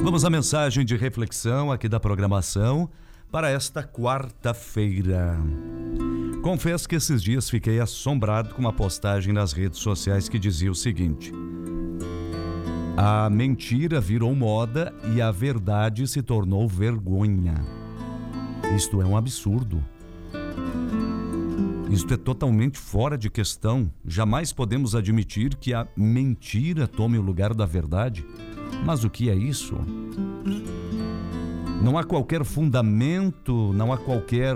Vamos à mensagem de reflexão aqui da programação para esta quarta-feira. Confesso que esses dias fiquei assombrado com uma postagem nas redes sociais que dizia o seguinte: a mentira virou moda e a verdade se tornou vergonha. Isto é um absurdo. Isto é totalmente fora de questão. Jamais podemos admitir que a mentira tome o lugar da verdade. Mas o que é isso? Não há qualquer fundamento, não há qualquer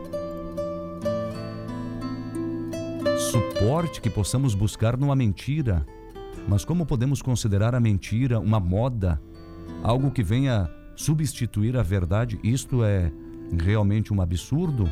suporte que possamos buscar numa mentira. Mas como podemos considerar a mentira uma moda, algo que venha substituir a verdade? Isto é realmente um absurdo.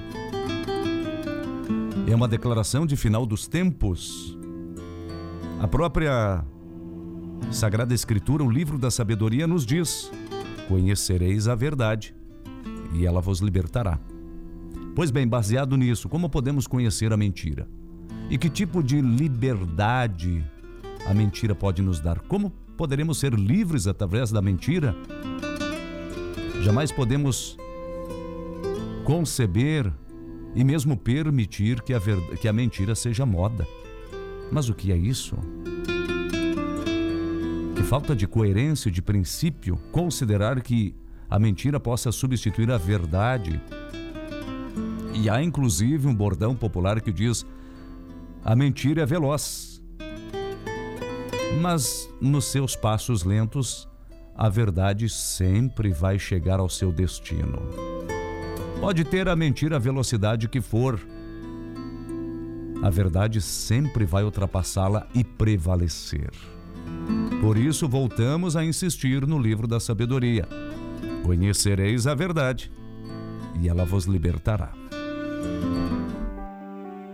É uma declaração de final dos tempos. A própria Sagrada Escritura, o livro da sabedoria, nos diz: conhecereis a verdade e ela vos libertará. Pois bem, baseado nisso, como podemos conhecer a mentira? E que tipo de liberdade a mentira pode nos dar? Como poderemos ser livres através da mentira? Jamais podemos conceber e mesmo permitir que a mentira seja moda. Mas o que é isso? Que falta de coerência, de princípio, considerar que a mentira possa substituir a verdade. E há inclusive um bordão popular que diz: a mentira é veloz, mas nos seus passos lentos, a verdade sempre vai chegar ao seu destino. Pode ter a mentira a velocidade que for, a verdade sempre vai ultrapassá-la e prevalecer. Por isso, voltamos a insistir no livro da sabedoria: conhecereis a verdade e ela vos libertará.